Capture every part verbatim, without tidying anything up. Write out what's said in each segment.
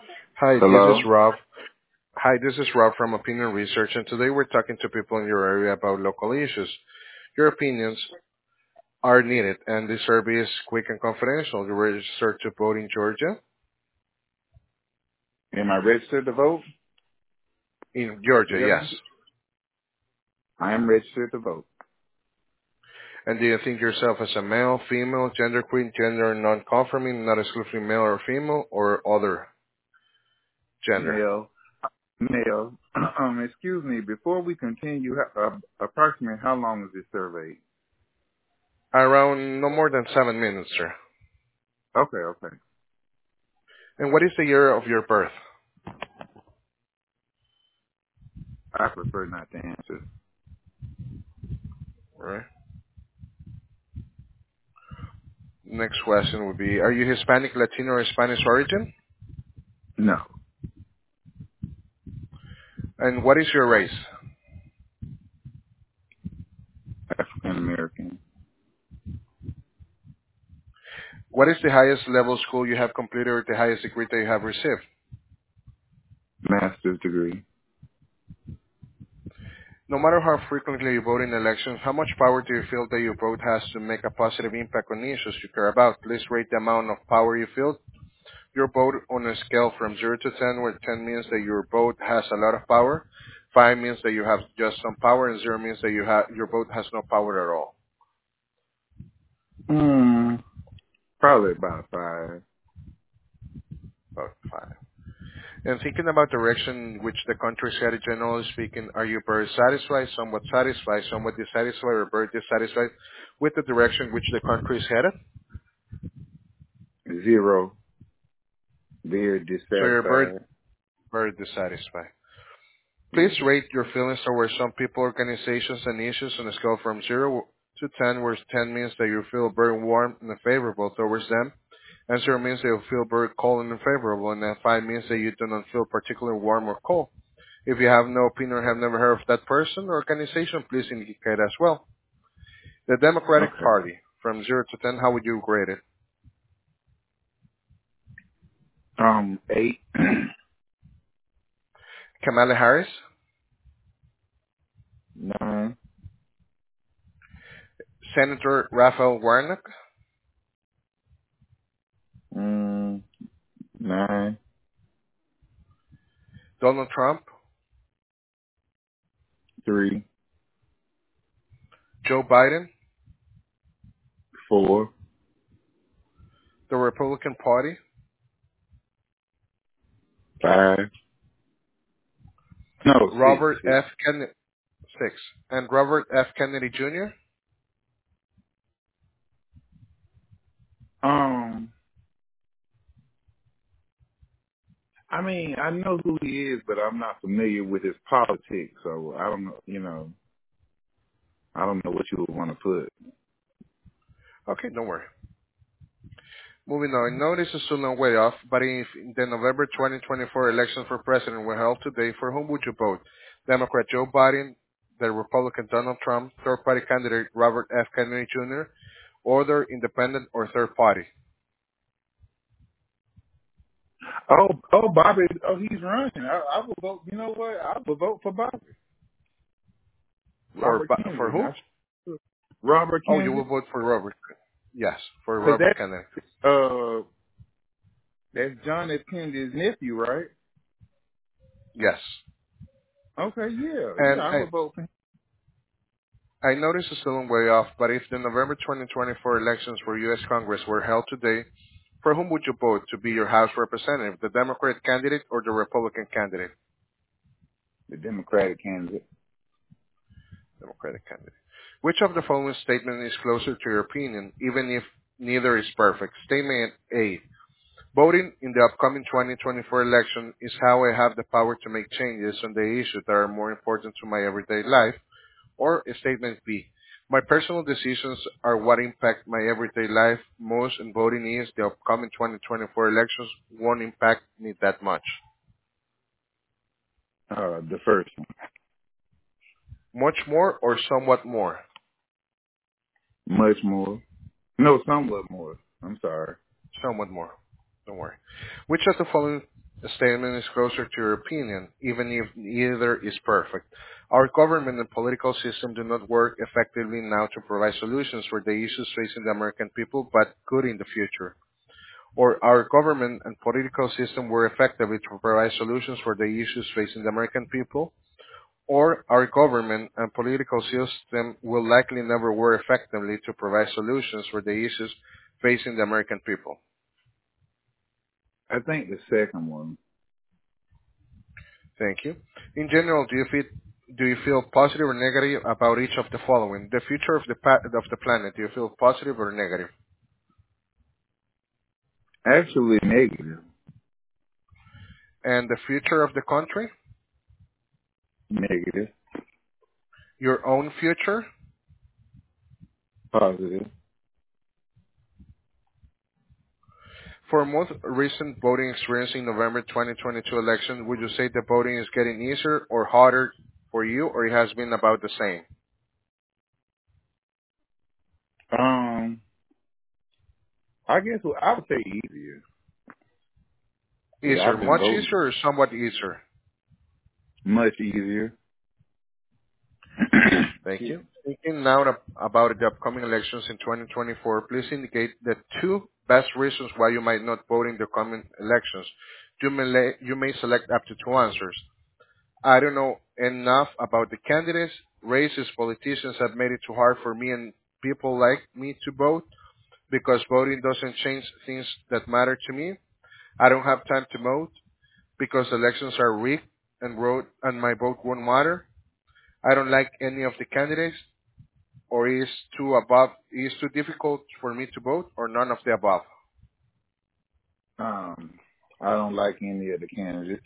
Hi, this is Hello? Rob. Hi, this is Rob from Opinion Research, and today we're talking to people in your area about local issues. Your opinions are needed, and this survey is quick and confidential. You registered to vote in Georgia? Am I registered to vote? In Is Georgia, that yes. what you I am registered to vote. And do you think yourself as a male, female, genderqueer, gender non-conforming, not exclusively male or female, or other gender? Male. Male. um, excuse me, before we continue, uh, approximately how long is this survey? Around no more than seven minutes, sir. Okay, okay. And what is the year of your birth? I prefer not to answer. All right. Next question would be, are you Hispanic, Latino, or Spanish origin? No. And what is your race? African American. What is the highest level school you have completed or the highest degree that you have received? Master's degree. No matter how frequently you vote in elections, how much power do you feel that your vote has to make a positive impact on issues you care about? Please rate the amount of power you feel your vote on a scale from zero to ten, where ten means that your vote has a lot of power, five means that you have just some power, and zero means that you have your vote has no power at all. Hmm. Probably about five. About five. And thinking about the direction in which the country is headed, generally speaking, are you very satisfied, somewhat satisfied, somewhat dissatisfied, or very dissatisfied with the direction which the country is headed? Zero. Very So you're very, dissatisfied. very dissatisfied. Please Yes. rate your feelings towards some people, organizations, and issues on a scale from zero to ten, where ten means that you feel very warm and favorable towards them, and zero means that you feel very cold and unfavorable, and then five means that you do not feel particularly warm or cold. If you have no opinion or have never heard of that person or organization, please indicate as well. The Democratic Okay. Party, from zero to ten, how would you grade it? Um, eight. Kamala Harris, Nine. Senator Raphael Warnock, Mm, nine. Donald Trump, Three. Joe Biden, Four. the Republican Party, Five. No, six. Robert Six. F. Kennedy, six, and Robert F. Kennedy Junior Um, I mean, I know who he is, but I'm not familiar with his politics, so I don't know. You know, I don't know what you would want to put. Okay, don't worry. Moving on. I know this is still a long way off, but if the November twenty twenty-four election for president were held today, for whom would you vote? Democrat Joe Biden, the Republican Donald Trump, third party candidate Robert F. Kennedy Junior, or the independent or third party? Oh, oh, Bobby. Oh, he's running. I, I would vote. You know what? I would vote for Bobby. For Robert Bi- for Kennedy. who? Not Robert Oh, you Kennedy. will vote for Robert. Yes, for Cause Robert that, Kennedy. uh, that's John F. Kennedy's nephew, right? Yes. Okay, yeah, yeah. And I I, would vote for him. I know this is still a way off, but if the November twenty twenty-four elections for U S. Congress were held today, for whom would you vote to be your House representative, the Democrat candidate or the Republican candidate? The Democratic candidate. Democratic candidate. Which of the following statement is closer to your opinion, even if neither is perfect? Statement A. Voting in the upcoming twenty twenty-four election is how I have the power to make changes on the issues that are more important to my everyday life. Or statement B. My personal decisions are what impact my everyday life most, and voting is the upcoming twenty twenty-four elections won't impact me that much. Uh, the first one. Much more or somewhat more? Much more. No, somewhat more. I'm sorry. Somewhat more. Don't worry. Which of the following statement is closer to your opinion, even if neither is perfect. Our government and political system do not work effectively now to provide solutions for the issues facing the American people, but could in the future. Or our government and political system work effectively to provide solutions for the issues facing the American people, or our government and political system will likely never work effectively to provide solutions for the issues facing the American people. I think the second one. Thank you. In general, do you feel do you feel positive or negative about each of the following? The future of the pa- of the planet. Do you feel positive or negative? Actually, negative. And the future of the country? Negative. Your own future? Positive. For most recent voting experience in November twenty twenty-two election, would you say the voting is getting easier or harder for you, or it has been about the same? Um, I guess I would say easier. Yeah, Easier, I've been much voting easier, or somewhat easier? much easier. Thank you. Thinking now ab- about the upcoming elections in twenty twenty-four, please indicate the two best reasons why you might not vote in the coming elections. You may, la- you may select up to two answers. I don't know enough about the candidates. Racist politicians have made it too hard for me and people like me to vote because voting doesn't change things that matter to me. I don't have time to vote because elections are rigged and vote and my vote won't matter. I don't like any of the candidates, or is too above is too difficult for me to vote, or none of the above. um, I don't like any of the candidates.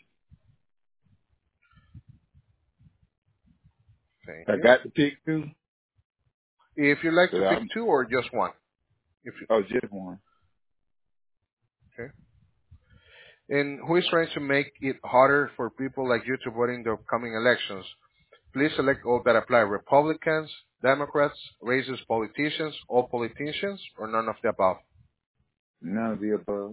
Thank I you. got to pick two. If you like So to pick I'm, two or just one, if you, oh, just one. okay. And who is trying to make it harder for people like you to vote in the upcoming elections? Please select all that apply: Republicans, Democrats, racist politicians, all politicians, or none of the above. None of the above.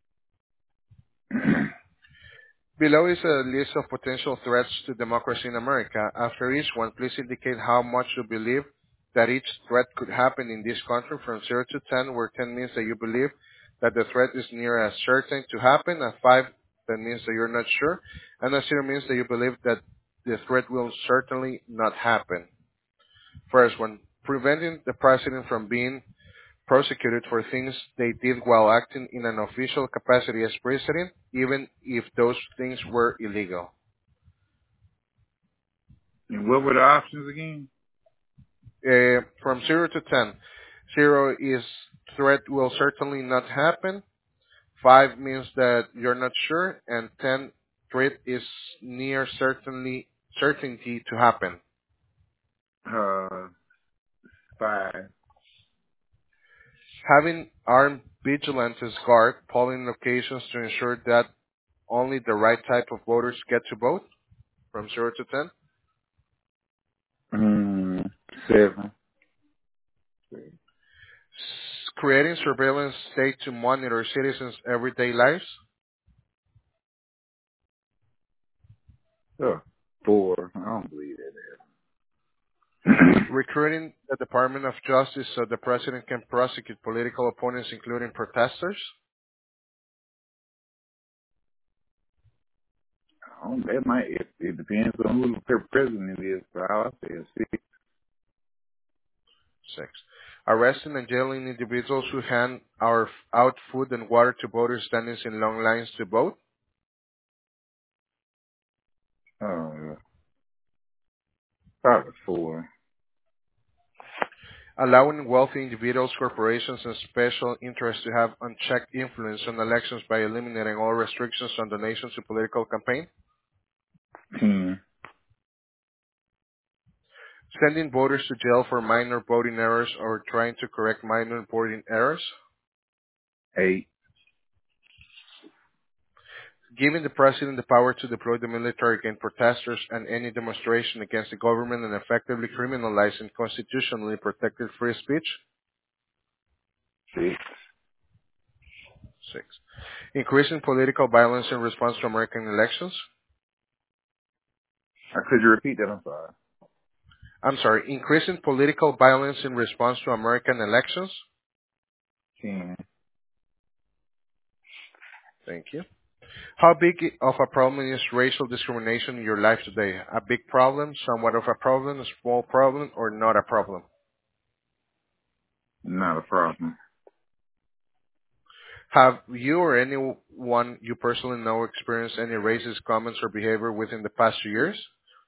Below is a list of potential threats to democracy in America. After each one, please indicate how much you believe that each threat could happen in this country from zero to ten, where ten means that you believe that the threat is near as certain to happen, and five, that means that you're not sure, and a zero means that you believe that the threat will certainly not happen. First one, preventing the president from being prosecuted for things they did while acting in an official capacity as president, even if those things were illegal. And what were the options again? Uh, from zero to ten, zero is threat will certainly not happen. five means that you're not sure, and ten, threat is near certainly certainty to happen. Uh, five. Having armed vigilantes guard polling locations to ensure that only the right type of voters get to vote, from zero to ten. Mm, seven. S- creating surveillance state to monitor citizens' everyday lives, Oh, four. I don't believe that. recruiting the Department of Justice so the president can prosecute political opponents, including protesters, Oh, that might. It, it depends on who the president is. So I'll say a six. six, arresting and jailing individuals who hand our, out food and water to voters standing in long lines to vote, Oh, probably four. allowing wealthy individuals, corporations, and special interests to have unchecked influence on elections by eliminating all restrictions on donations to political campaign, Ten. sending voters to jail for minor voting errors or trying to correct minor voting errors, Eight. giving the president the power to deploy the military against protesters and any demonstration against the government and effectively criminalizing constitutionally protected free speech, Six. Six. Increasing political violence in response to American elections. Uh, Could you repeat that? I'm sorry. I'm sorry, increasing political violence in response to American elections. ten. Thank you. How big of a problem is racial discrimination in your life today? A big problem, somewhat of a problem, a small problem, or not a problem? Not a problem. Have you or anyone you personally know experienced any racist comments or behavior within the past two years?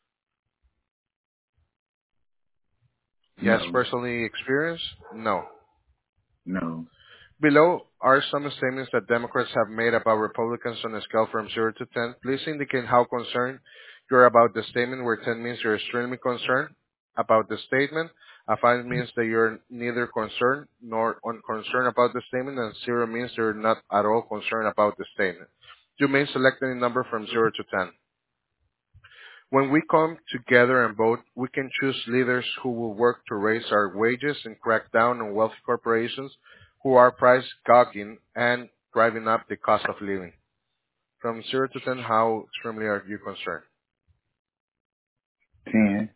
Yes, No. personally experienced? No. No. Below are some statements that Democrats have made about Republicans on a scale from zero to ten. Please indicate how concerned you're about the statement, where ten means you're extremely concerned about the statement. A five means that you're neither concerned nor unconcerned about the statement, and zero means you're not at all concerned about the statement. You may select any number from zero to ten. When we come together and vote, we can choose leaders who will work to raise our wages and crack down on wealthy corporations who are price gouging and driving up the cost of living. From zero to ten, how extremely are you concerned? ten.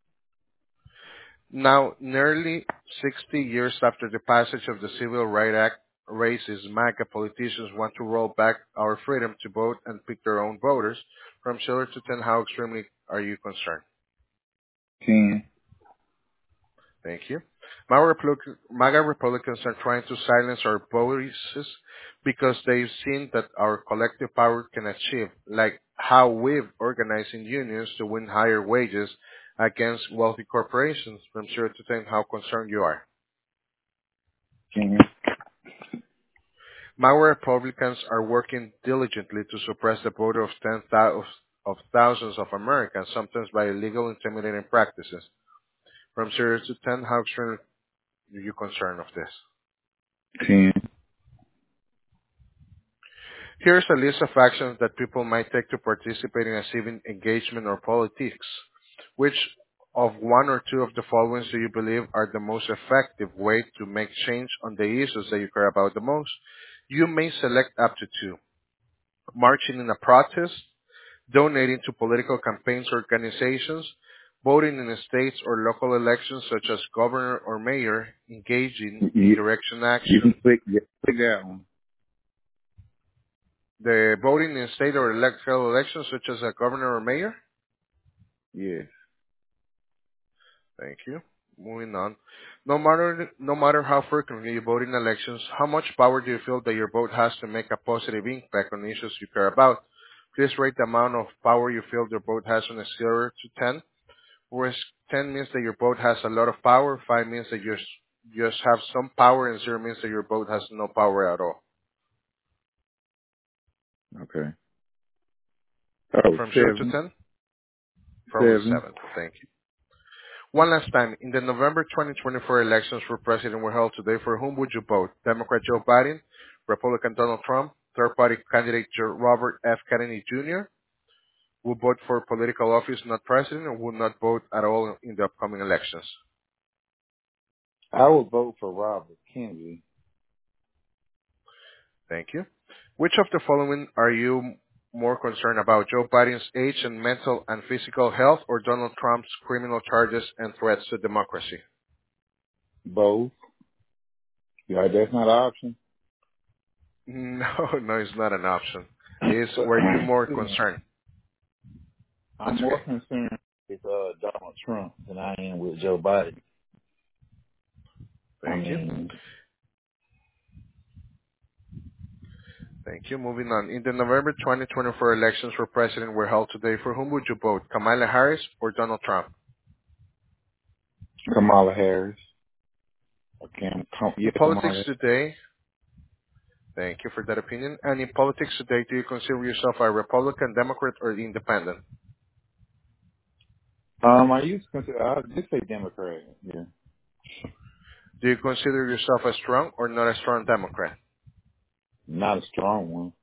Now, nearly sixty years after the passage of the Civil Rights Act, racist MAGA politicians want to roll back our freedom to vote and pick their own voters. From zero to ten, how extremely are you concerned? ten. Thank you. MAGA, Republic- MAGA Republicans are trying to silence our voices because they've seen that our collective power can achieve, like how we've organized in unions to win higher wages against wealthy corporations. From zero to ten, how concerned you are. ten. MAGA Republicans are working diligently to suppress the vote of tens of thousands of Americans, sometimes by illegal intimidating practices. From zero to ten, how extremely are you concerned of this? ten. Here's a list of actions that people might take to participate in a civic engagement or politics. Which of one or two of the following do you believe are the most effective way to make change on the issues that you care about the most? You may select up to two. Marching in a protest, donating to political campaigns or organizations, voting in states or local elections such as governor or mayor, engaging in You, direct you can action. click, yeah, click that one. The voting in state or local elections such as a governor or mayor. Yes. Thank you. Moving on. No matter no matter how frequently you vote in elections, how much power do you feel that your vote has to make a positive impact on issues you care about? Please rate the amount of power you feel your vote has on a zero to ten, whereas ten means that your vote has a lot of power, five means that you just have some power, and zero means that your vote has no power at all. Okay. Oh, From zero to seven. ten? Probably Seven. seven. Thank you. One last time, in the November twenty twenty-four elections for president were held today, for whom would you vote? Democrat Joe Biden, Republican Donald Trump, third-party candidate Joe Robert F. Kennedy Junior, will vote for political office, not president, or will not vote at all in the upcoming elections? I would vote for Robert Kennedy. Thank you. Which of the following are you more concerned about? Joe Biden's age and mental and physical health, or Donald Trump's criminal charges and threats to democracy? Both. Yeah, that's not an option. No, no, it's not an option. Is were you more concerned? I'm That's more okay. concerned with uh, Donald Trump than I am with Joe Biden. I Thank you. mean, Thank you. Moving on. In the November twenty twenty-four elections for president were held today, for whom would you vote? Kamala Harris or Donald Trump? Kamala Harris. Okay, come, yeah, In politics Kamala. today, thank you for that opinion. And in politics today, do you consider yourself a Republican, Democrat, or independent? Um, I used to consider, I just say Democrat. Yeah, Do you consider yourself a strong or not a strong Democrat? not a strong one.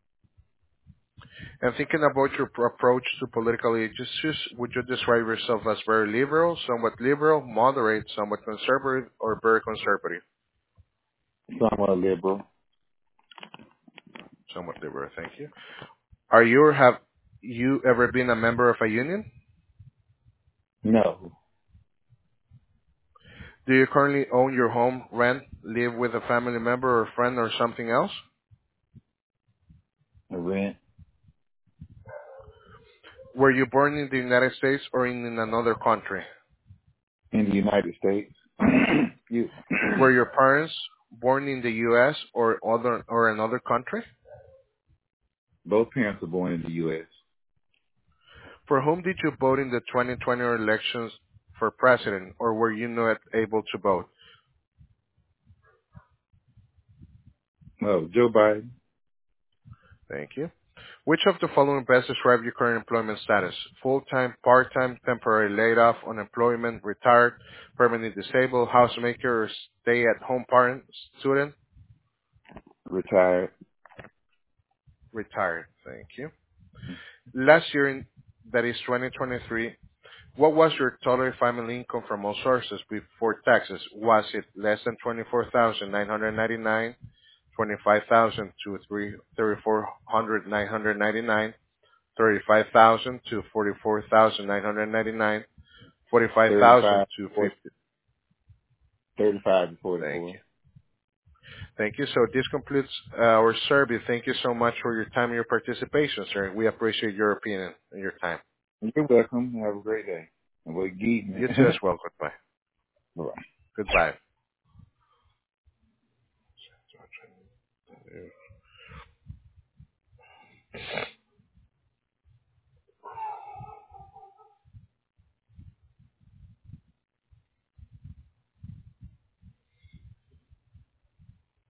And thinking about your pro- approach to political issues, would you describe yourself as very liberal, somewhat liberal, moderate, somewhat conservative, or very conservative? Somewhat liberal. Somewhat liberal, thank you. Are you or have you ever been a member of a union? No. Do you currently own your home, rent, live with a family member or friend or something else? I rent Were you born in the United States or in another country? in the United States. Excuse me. Were your parents born in the U S or other or another country? Both parents were born in the U S. For whom did you vote in the twenty twenty elections for president, or were you not able to vote? Oh, Joe Biden. Thank you. Which of the following best describe your current employment status? Full-time, part-time, temporary laid off, unemployment, retired, permanently disabled, housemaker, or stay-at-home parent, student? Retired. Retired. Thank you. Last year, in, that is twenty twenty-three, what was your total family income from all sources before taxes? Was it less than twenty-four thousand nine hundred ninety-nine, twenty-five thousand to thirty-four hundred nine hundred ninety-nine, thirty-five thousand to forty-four thousand nine hundred ninety-nine, forty-five thousand thirty-five, to forty, fifty? thirty-five to Thank forty-four. you. Thank you. So this concludes our survey. Thank you so much for your time and your participation, sir. We appreciate your opinion and your time. You're welcome. Have a great day. And we're geeking. You too as well. Goodbye. Bye. Goodbye.